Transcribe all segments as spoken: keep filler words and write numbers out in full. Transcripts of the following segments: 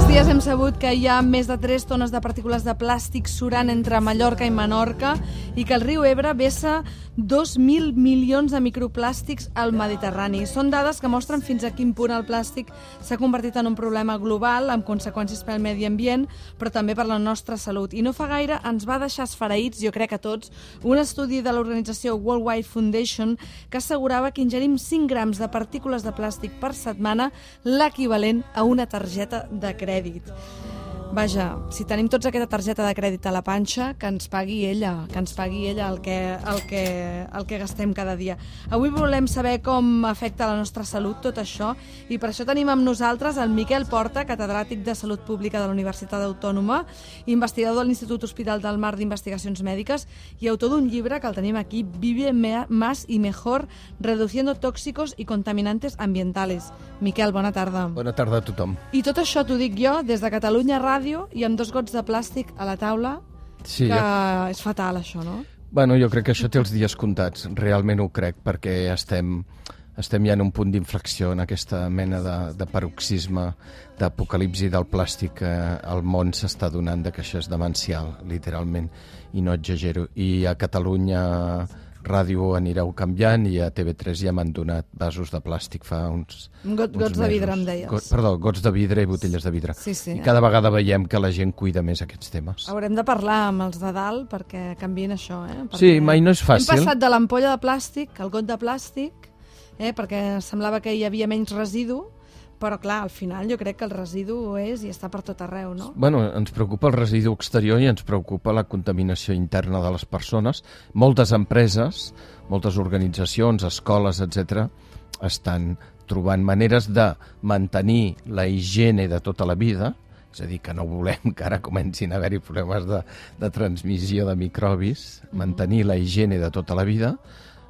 dies hem sabut que hi ha més de tres tones de partícules de plàstic surant entre Mallorca i Menorca i que el riu Ebre vessa dos mil milions de microplàstics al Mediterrani. Són dades que mostren fins a quin punt el plàstic s'ha convertit en un problema global amb conseqüències pel medi ambient, però també per la nostra salut. I no fa gaire ens va deixar esfereïts, jo crec a tots, un estudi de l'organització World Wide Foundation que assegurava que ingerim cinc grams de partícules de plàstic per setmana, l'equivalent a una targeta de crèdit. Vaja, si tenim tots aquesta targeta de crèdit a la panxa, que ens pagui ella, que ens pagui ella el que, el que, el que gastem cada dia. Avui volem saber com afecta la nostra salut tot això i per això tenim amb nosaltres el Miquel Porta, catedràtic de Salut Pública de la Universitat Autònoma, investigador de l'Institut Hospital del Mar d'Investigacions Mèdiques i autor d'un llibre que el tenim aquí, Vive más y mejor, reduciendo tóxicos y contaminantes ambientales. Miquel, bona tarda. Bona tarda a tothom. I tot això t'ho dic jo des de Catalunya Ràdio i amb dos gots de plàstic a la taula, sí, que jo... és fatal això, no? Bueno, jo crec que això té els dies comptats, realment ho crec, perquè estem, estem ja en un punt d'inflexió en aquesta mena de, de paroxisme, d'apocalipsi del plàstic que al món s'està donant, de que això és demencial, literalment, i no exagero. I a Catalunya Ràdio anireu canviant i a T V tres ja m'han donat vasos de plàstic fa uns, Got, uns gots mesos. de vidre, em deies. Got, perdó, gots de vidre i botelles de vidre. Sí, sí. I cada vegada veiem que la gent cuida més aquests temes. Haurem de parlar amb els de dalt perquè canviïn això, eh? Perquè sí, mai no és fàcil. Hem passat de l'ampolla de plàstic al got de plàstic, eh? Perquè semblava que hi havia menys residu, però clar, al final jo crec que el residu és i està per tot arreu, no? Bueno, ens preocupa el residu exterior i ens preocupa la contaminació interna de les persones. Moltes empreses, moltes organitzacions, escoles, etcètera, estan trobant maneres de mantenir la higiene de tota la vida, és a dir, que no volem que ara comencin a haver-hi problemes de, de transmissió de microbis, mantenir la higiene de tota la vida,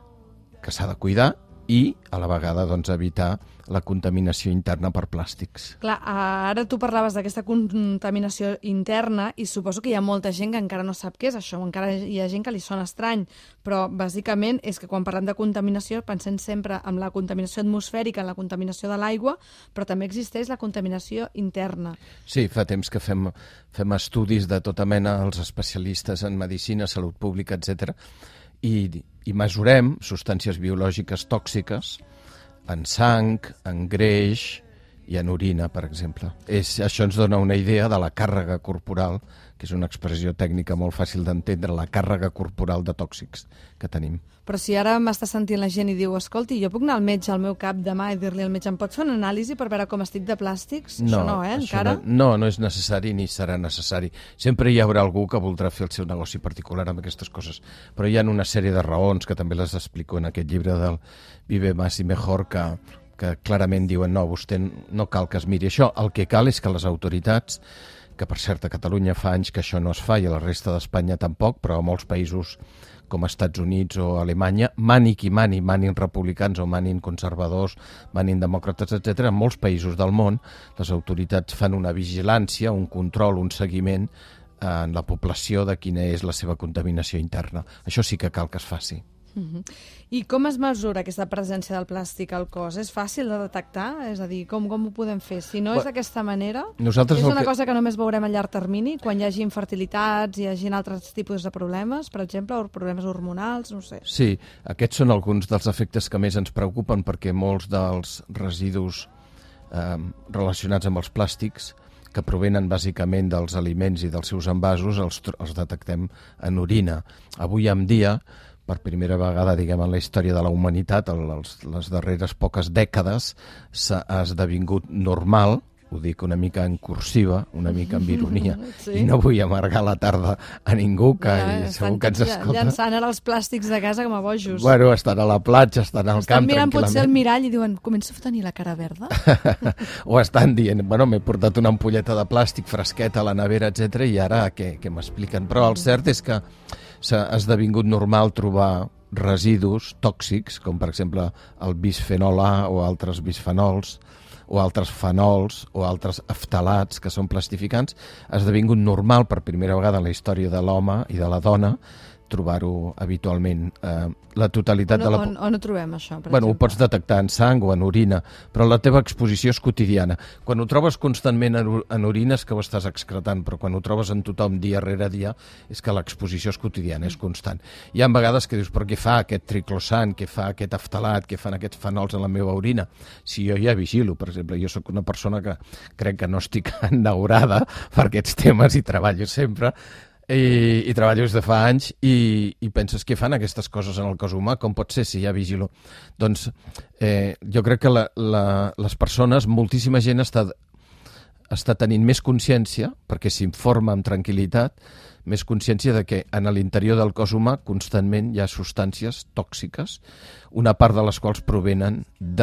que s'ha de cuidar, i a la vegada doncs, evitar la contaminació interna per plàstics. Clar, ara tu parlaves d'aquesta contaminació interna i suposo que hi ha molta gent que encara no sap què és això, encara hi ha gent que li sona estrany, però bàsicament és que quan parlem de contaminació pensem sempre en la contaminació atmosfèrica, en la contaminació de l'aigua, però també existeix la contaminació interna. Sí, fa temps que fem, fem estudis de tota mena, els especialistes en medicina, salut pública, etcètera, i, i mesurem substàncies biològiques tòxiques en sang, en greix i en orina, per exemple. És, això ens dona una idea de la càrrega corporal, que és una expressió tècnica molt fàcil d'entendre, la càrrega corporal de tòxics que tenim. Però si ara m'està sentint la gent i diu, escolti, jo puc anar al metge al meu cap demà i dir-li al metge, em pots fer una anàlisi per veure com estic de plàstics? No, això no, eh, encara? No, no, no és necessari ni serà necessari. Sempre hi haurà algú que voldrà fer el seu negoci particular amb aquestes coses, però hi ha una sèrie de raons que també les explico en aquest llibre del Vive más y mejor, que, que clarament diuen no, vostè no cal que es miri això. El que cal és que les autoritats, que per cert a Catalunya fa anys que això no es fa i a la resta d'Espanya tampoc, però a molts països com Estats Units o Alemanya, mani qui mani, manin republicans o manin conservadors, manin demòcrates, etcètera, en molts països del món les autoritats fan una vigilància, un control, un seguiment en la població de quina és la seva contaminació interna. Això sí que cal que es faci. Uh-huh. I com es mesura aquesta presència del plàstic al cos? És fàcil de detectar? És a dir, com, com ho podem fer? Si no és d'aquesta manera, Nosaltres és una que... cosa que només veurem a llarg termini, quan hi hagi infertilitats, hi hagi altres tipus de problemes, per exemple, o problemes hormonals, no sé. Sí, aquests són alguns dels efectes que més ens preocupen perquè molts dels residus eh, relacionats amb els plàstics que provenen bàsicament dels aliments i dels seus envasos els, els detectem en orina. Avui en dia, per primera vegada, diguem, en la història de la humanitat, els, les darreres poques dècades, s'ha esdevingut normal, ho dic una mica en cursiva, una mica en ironia, sí. I no vull amargar la tarda a ningú, que ja, segur que ens escolta. Llançant ara els plàstics de casa com a bojos. Bueno, estan a la platja, estan al estan camp, mirant tranquil·lament. potser el mirall i diuen, començo a tenir la cara verda? O estan dient, bueno, m'he portat una ampolleta de plàstic fresqueta a la nevera, etcètera, i ara què, què m'expliquen? Però el cert és que s'ha esdevingut normal trobar residus tòxics, com per exemple el bisfenol A o altres bisfenols, o altres fenols o altres aftalats que són plastificants, ha esdevingut normal per primera vegada en la història de l'home i de la dona trobar-ho habitualment. Eh, la totalitat on, de la... On, on ho trobem, això, per bueno, exemple? ho pots detectar en sang o en orina, però la teva exposició és quotidiana. Quan ho trobes constantment en orina és que ho estàs excretant, però quan ho trobes en tothom dia rere dia és que l'exposició és quotidiana, és constant. Hi ha vegades que dius, però què fa aquest triclosan, què fa aquest aftalat, què fan aquests fenols en la meva orina? Si jo ja vigilo, per exemple, jo sóc una persona que crec que no estic enneurada per aquests temes i treballo sempre, I, i treballo des de fa anys i, i penses què fan aquestes coses en el cos humà, com pot ser si ja vigilo? Doncs eh, jo crec que la, la, les persones, moltíssima gent està, està tenint més consciència, perquè s'informa amb tranquil·litat, més consciència de que en l'interior del cos humà constantment hi ha substàncies tòxiques, una part de les quals provenen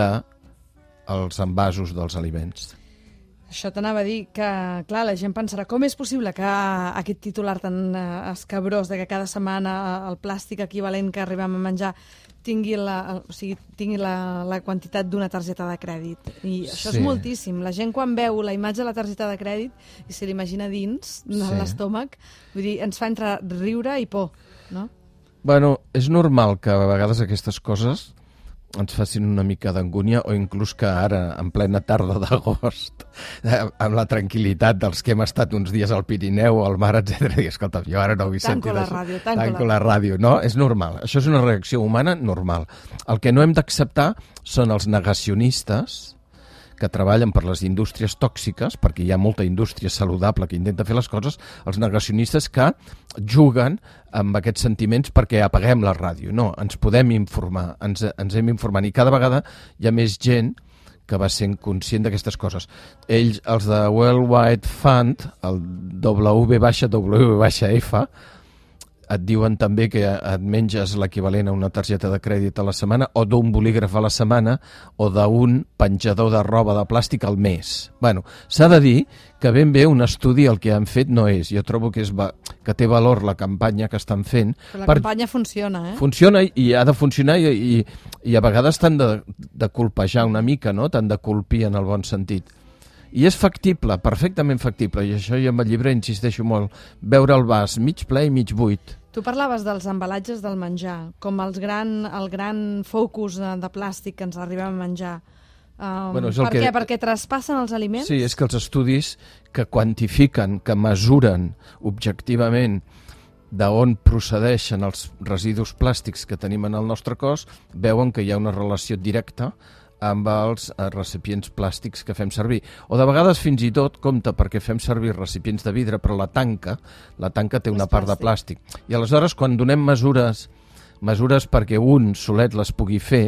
dels envasos dels aliments. Això t'anava a dir que, clar, la gent pensarà com és possible que aquest titular tan eh, escabrós de que cada setmana el plàstic equivalent que arribem a menjar tingui la, o sigui, tingui la, la quantitat d'una targeta de crèdit. I això sí. És moltíssim. La gent quan veu la imatge de la targeta de crèdit i se l'imagina dins, sí. l'estómac, vull dir, ens fa entre riure i por, no? Bueno, és normal que a vegades aquestes coses ens facin una mica d'angúnia, o inclús que ara, en plena tarda d'agost, amb la tranquil·litat dels que hem estat uns dies al Pirineu o al mar, etcètera, i escolta, jo ara no vull sentir tanco la ràdio, tanco, tanco la ràdio. No, és normal. Això és una reacció humana normal. El que no hem d'acceptar són els negacionistes que treballen per les indústries tòxiques, perquè hi ha molta indústria saludable que intenta fer les coses, els negacionistes que juguen amb aquests sentiments perquè apaguem la ràdio. No, ens podem informar, ens, ens hem informat, i cada vegada hi ha més gent que va sent conscient d'aquestes coses. Ells, els de World Wide Fund, el W W F, et diuen també que et menges l'equivalent a una targeta de crèdit a la setmana, o d'un bolígraf a la setmana, o d'un penjador de roba de plàstic al mes. Bueno, s'ha de dir que ben bé un estudi el que han fet no és. Jo trobo que, és va, que té valor la campanya que estan fent. Però la per... campanya funciona, eh? Funciona i ha de funcionar i, i, i a vegades t'han de, de colpejar una mica, no? T'han de colpir en el bon sentit. I és factible, perfectament factible, i això jo amb el llibre insisteixo molt, veure el vas mig ple i mig buit. Tu parlaves dels embalatges del menjar, com els gran, el gran focus de plàstic que ens arribem a menjar. Um, bueno, per que... què? Perquè traspassen els aliments? Sí, és que els estudis que quantifiquen, que mesuren objectivament d'on procedeixen els residus plàstics que tenim en el nostre cos, veuen que hi ha una relació directa amb els recipients plàstics que fem servir. O de vegades fins i tot, compte, perquè fem servir recipients de vidre, però la tanca, la tanca té una part de plàstic. I aleshores, quan donem mesures, mesures perquè un solet les pugui fer,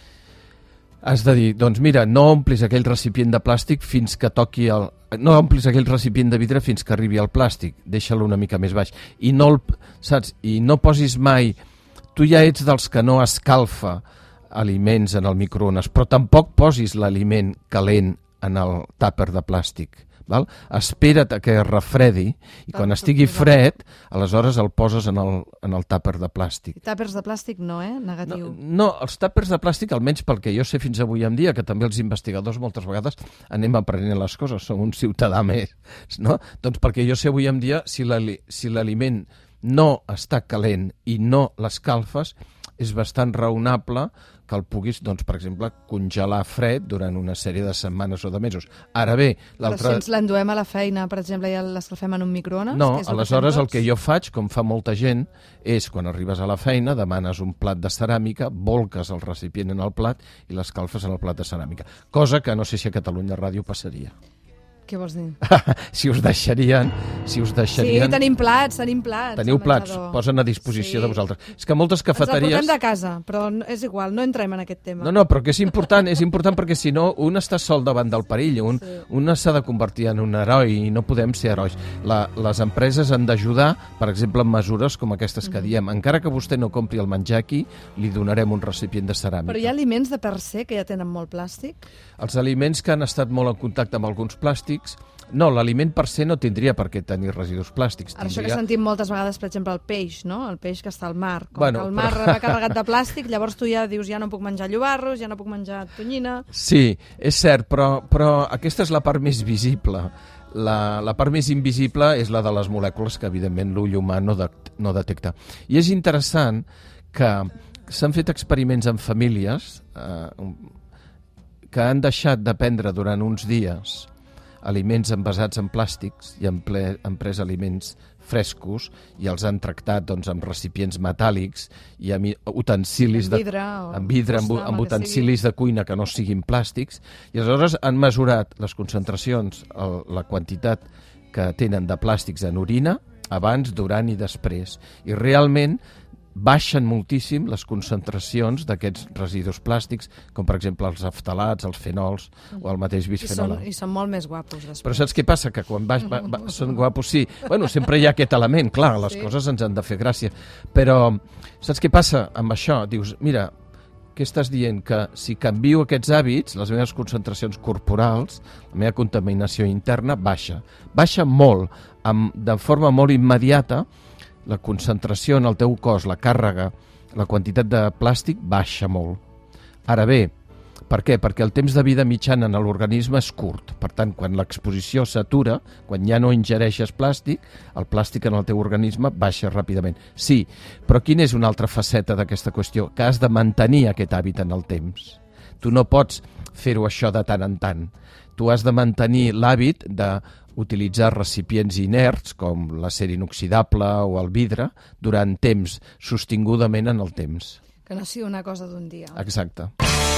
has de dir, doncs mira, no omplis aquell recipient de plàstic fins que toqui el... No omplis aquell recipient de vidre fins que arribi al plàstic, deixa-lo una mica més baix. I no, el, saps? I no posis mai... Tu ja ets dels que no escalfa aliments en el microones, però tampoc posis l'aliment calent en el tàper de plàstic. Val? Espera't a que es refredi i quan estigui fred, aleshores el poses en el, en el tàper de plàstic. Tàpers de plàstic no, eh? Negatiu. No, no, els tàpers de plàstic, almenys pel que jo sé fins avui en dia, que també els investigadors moltes vegades anem aprenent les coses, som un ciutadà més, no? Doncs perquè jo sé avui en dia, si l'aliment no està calent i no l'escalfes, és bastant raonable que el puguis, doncs, per exemple, congelar fred durant una sèrie de setmanes o de mesos. Ara bé, l'altre... Però si ens l'enduem a la feina, per exemple, i l'escalfem en un microones? No, aleshores el que jo faig, com fa molta gent, és quan arribes a la feina, demanes un plat de ceràmica, volques el recipient en el plat i l'escalfes en el plat de ceràmica. Cosa que no sé si a Catalunya Ràdio passaria. Què vols dir? si us deixarien... Si us deixarien... Sí, tenim plats, tenim plats. Teniu plats, posen a disposició sí. de vosaltres. És que moltes cafeteries... Ens el portem de casa, però és igual, no entrem en aquest tema. No, no, però que és important, és important perquè si no un està sol davant del perill, un, sí. un s'ha de convertir en un heroi i no podem ser herois. La, les empreses han d'ajudar, per exemple, en mesures com aquestes que diem. Encara que vostè no compri el menjar aquí, li donarem un recipient de ceràmica. Però hi ha aliments de per se que ja tenen molt plàstic? Els aliments que han estat molt en contacte amb alguns plàstics, no, l'aliment per se no tindria per què tenir residus plàstics. Ara tindria... això que sentim moltes vegades, per exemple, el peix, no? El peix que està al mar. Com bueno, que el mar però... va carregat de plàstic, llavors tu ja dius ja no puc menjar llobarros, ja no puc menjar tonyina... Sí, és cert, però, però aquesta és la part més visible. La, la part més invisible és la de les molècules que, evidentment, l'ull humà no, de, no detecta. I és interessant que s'han fet experiments en famílies eh, que han deixat de prendre durant uns dies aliments envasats en plàstics i han, ple, han pres aliments frescos i els han tractat doncs, amb recipients metàl·lics i amb utensilis de, vidre, amb, vidre, amb, amb utensilis de cuina que no siguin plàstics, i aleshores han mesurat les concentracions, el, la quantitat que tenen de plàstics en orina abans, durant i després. I realment baixen moltíssim les concentracions d'aquests residus plàstics, com per exemple els aftalats, els fenols o el mateix bisfenol A. I són, i són molt més guapos després. Però saps què passa? Que quan baix, va, va, són guapos, sí. Bueno, sempre hi ha aquest element, clar, les sí. coses ens han de fer gràcia. Però saps què passa amb això? Dius, mira, què estàs dient? Que si canvio aquests hàbits, les meves concentracions corporals, la meva contaminació interna baixa. Baixa molt, amb, de forma molt immediata, la concentració en el teu cos, la càrrega, la quantitat de plàstic baixa molt. Ara bé, per què? Perquè el temps de vida mitjana en l'organisme és curt. Per tant, quan l'exposició s'atura, quan ja no ingereixes plàstic, el plàstic en el teu organisme baixa ràpidament. Sí, però quina és una altra faceta d'aquesta qüestió? Que has de mantenir aquest hàbit en el temps. Tu no pots fer-ho això de tant en tant. Tu has de mantenir l'hàbit de utilitzar recipients inerts, com l'acer inoxidable o el vidre, durant temps, sostingudament en el temps. Que no sigui una cosa d'un dia. Exacte.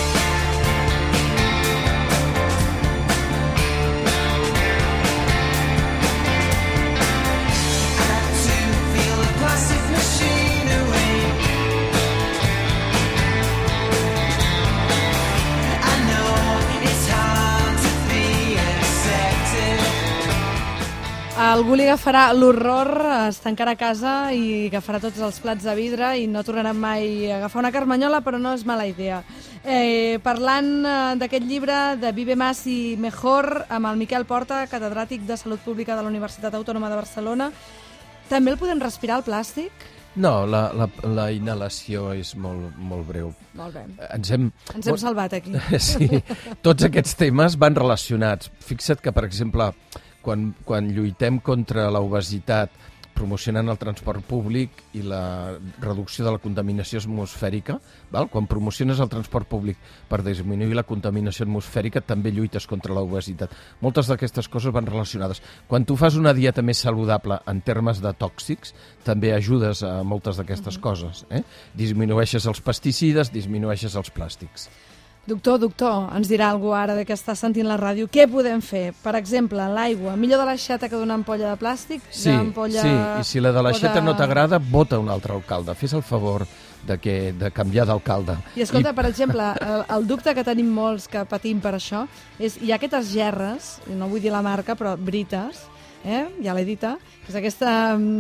Algú li agafarà l'horror, es tancarà a casa i agafarà tots els plats de vidre i no tornarà mai a agafar una carmanyola, però no és mala idea. Eh, parlant d'aquest llibre de Vive Más y Mejor amb el Miquel Porta, catedràtic de Salut Pública de la Universitat Autònoma de Barcelona, també el podem respirar, el plàstic? No, la, la, la inhalació és molt, molt breu. Molt bé. Ens hem, Ens hem salvat aquí. Sí, tots aquests temes van relacionats. Fixa't que, per exemple, quan, quan lluitem contra l'obesitat promocionant el transport públic i la reducció de la contaminació atmosfèrica, val? Quan promociones el transport públic per disminuir la contaminació atmosfèrica, també lluites contra l'obesitat. Moltes d'aquestes coses van relacionades. Quan tu fas una dieta més saludable en termes de tòxics, també ajudes a moltes d'aquestes uh-huh. coses. Eh? Disminueixes els pesticides, disminueixes els plàstics. Doctor, doctor, ens dirà algú ara de que està sentint la ràdio. Què podem fer? Per exemple, l'aigua. Millor de l'aixeta que d'una ampolla de plàstic? Sí, ampolla... sí, i si la de l'aixeta de... no t'agrada, vota un altre alcalde. Fes el favor de, que, de canviar d'alcalde. I escolta, I... per exemple, el, el dubte que tenim molts que patim per això és, hi ha aquestes gerres, no vull dir la marca, però brites, eh? Ja l'he dita, que és aquesta,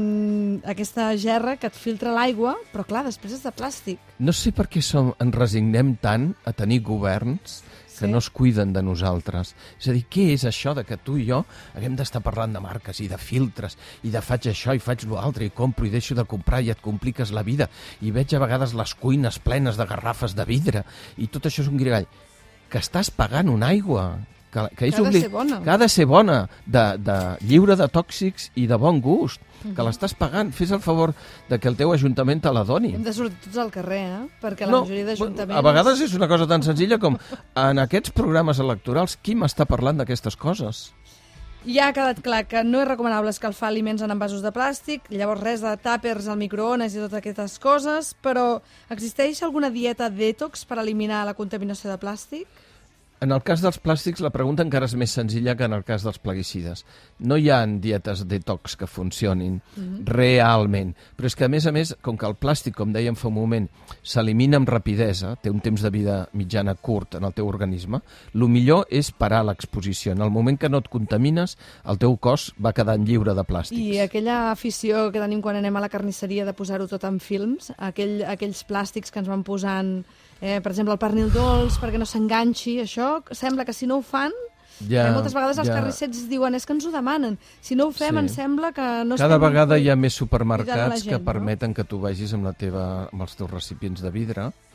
um, aquesta gerra que et filtra l'aigua, però clar, després és de plàstic. No sé per què som, ens resignem tant a tenir governs que sí. no es cuiden de nosaltres. És a dir, què és això de que tu i jo haguem d'estar parlant de marques i de filtres i de faig això i faig l'altre i compro i deixo de comprar i et compliques la vida i veig a vegades les cuines plenes de garrafes de vidre i tot això és un grigall. Que estàs pagant una aigua que, que, és que ha de obli... ser bona, que ha de ser bona, de, de lliure de tòxics i de bon gust, uh-huh. que l'estàs pagant. Fes el favor de que el teu ajuntament te la doni. Hem de sortir tots al carrer, eh? Perquè la no, majoria d'ajuntaments... A vegades és una cosa tan senzilla com en aquests programes electorals qui m'està parlant d'aquestes coses? Ja ha quedat clar que no és recomanable escalfar aliments en envasos de plàstic, llavors res de tàpers al microones i totes aquestes coses, però existeix alguna dieta detox per eliminar la contaminació de plàstic? En el cas dels plàstics, la pregunta encara és més senzilla que en el cas dels plaguicides. No hi ha dietes detox que funcionin mm-hmm. realment. Però és que, a més a més, com que el plàstic, com dèiem fa un moment, s'elimina amb rapidesa, té un temps de vida mitjana curt en el teu organisme, el millor és parar l'exposició. En el moment que no et contamines, el teu cos va quedant lliure de plàstics. I aquella afició que tenim quan anem a la carnisseria de posar-ho tot en films, aquell, aquells plàstics que ens van posant... Eh, per exemple, el pernil dolç, perquè no s'enganxi, això sembla que si no ho fan, ja, eh, moltes vegades els ja. carnissers diuen és que ens ho demanen. Si no ho fem, sí. Em sembla que no Cada estem... vegada hi ha més supermercats gent, que permeten no? que tu vagis amb, la teva, amb els teus recipients de vidre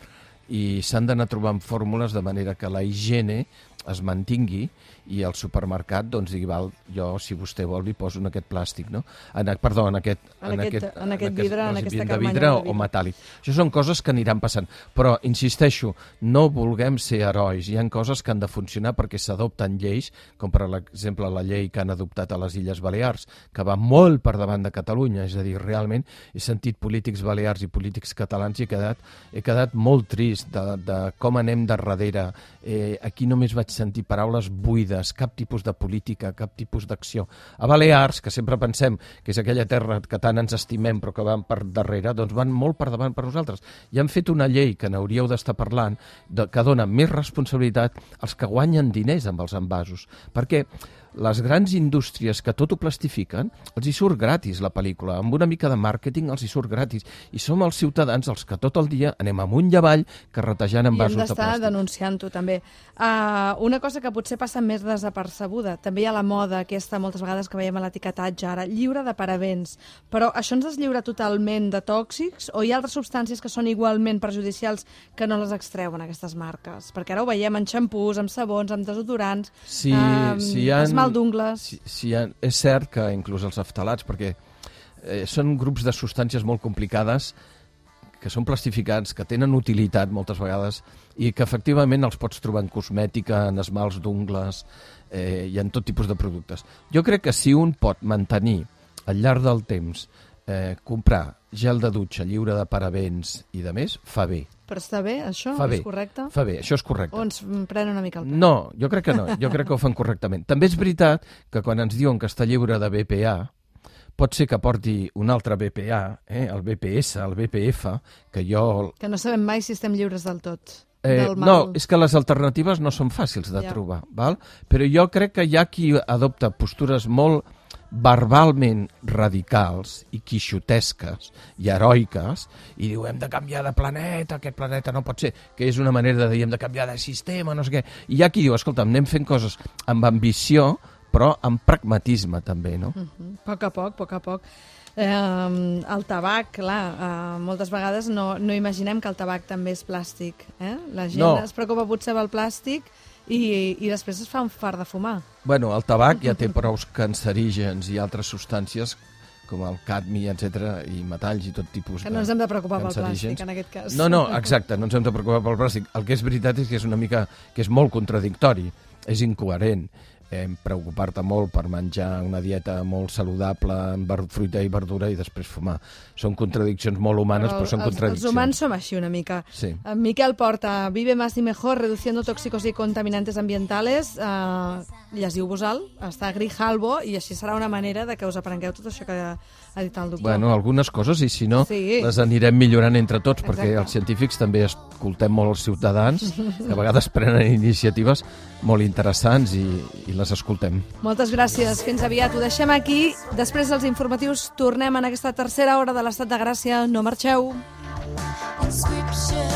i s'han d'anar trobant fórmules de manera que la higiene es mantingui i el supermercat doncs digui, val, jo si vostè vol li poso en aquest plàstic, no? En, perdó, en aquest, en, en aquest, aquest, en aquest vidre, en aquesta de vidre o, o metàl·lic. Això són coses que aniran passant, però insisteixo, no vulguem ser herois, hi ha coses que han de funcionar perquè s'adopten lleis, com per exemple la llei que han adoptat a les Illes Balears, que va molt per davant de Catalunya, és a dir, realment he sentit polítics balears i polítics catalans i he quedat, he quedat molt trist de, de com anem de darrere. Eh, aquí només vaig sentir paraules buides, cap tipus de política, cap tipus d'acció. A Balears, que sempre pensem que és aquella terra que tant ens estimem però que van per darrere, doncs van molt per davant per nosaltres. I han fet una llei que n'hauríeu d'estar parlant, de, que dona més responsabilitat als que guanyen diners amb els envasos. Perquè les grans indústries que tot ho plastifiquen, els hi surt gratis la pel·lícula, amb una mica de màrqueting els hi surt gratis, i som els ciutadans els que tot el dia anem amunt i avall carretejant envasos de plàstic. I hem d'estar denunciant-ho també. Uh, una cosa que potser passa més desapercebuda, també hi ha la moda aquesta moltes vegades que veiem a l'etiquetatge ara, lliure de parabens, però això ens deslliura totalment de tòxics o hi ha altres substàncies que són igualment perjudicials que no les extreuen aquestes marques? Perquè ara ho veiem en xampús, amb sabons, amb desodorants, sí, um, sí, ha... esmalt d'ungles... Sí, sí, és cert que inclús els aftalats, perquè eh, són grups de substàncies molt complicades que són plastificats, que tenen utilitat moltes vegades i que efectivament els pots trobar en cosmètica, en esmalts d'ungles eh, i en tot tipus de productes. Jo crec que si un pot mantenir al llarg del temps eh, comprar gel de dutxa lliure de parabens i de més, fa bé. Però està bé, això? Fa bé, és correcte? Fa bé, això és correcte. O ens prenen una mica el pèl? No, jo crec que no, jo crec que ho fan correctament. També és veritat que quan ens diuen que està lliure de B P A, pot ser que porti un altre B P A, eh, el B P S, el B P F, que jo... Que no sabem mai si estem lliures del tot. Eh, del mal. No, és que les alternatives no són fàcils de ja. trobar, val? Però jo crec que hi ha qui adopta postures molt verbalment radicals i quixotesques i heroiques i diu hem de canviar de planeta, aquest planeta no pot ser, que és una manera de dir hem de canviar de sistema, no sé què. I hi ha qui diu, escolta'm, anem fent coses amb ambició però amb pragmatisme també, no? Uh-huh. A poc a poc, a poc a poc. Eh, el tabac, clar, eh, moltes vegades no, no imaginem que el tabac també és plàstic. Eh? La gent no. es preocupa potser pel plàstic i, i després es fa un fart de fumar. Bueno, el tabac ja té prous cancerígens i altres substàncies com el cadmi, etcètera, i metalls i tot tipus de que no ens hem de preocupar pel plàstic, en aquest cas. No, no, exacte, no ens hem de preocupar pel plàstic. El que és veritat és que és una mica, que és molt contradictori, és incoherent. Eh, preocupar-te molt per menjar una dieta molt saludable amb fruita i verdura i després fumar. Són contradiccions molt humanes, però, però són els, contradiccions. Els humans som així una mica. Sí. En Miquel Porta, Vive más y mejor, reduciendo tóxicos y contaminantes ambientales. Eh, llegiu-vos-el, està a Grijalbo, i així serà una manera de que us aprengueu tot això que ha dit el doctor. Bueno, algunes coses, i si no, sí. les anirem millorant entre tots, Exacte. perquè els científics també escoltem molt els ciutadans, que a vegades prenen iniciatives molt interessants i, i les escoltem. Moltes gràcies, fins aviat. Ho deixem aquí. Després dels informatius tornem en aquesta tercera hora de l'Estat de Gràcia. No marxeu. Inscription.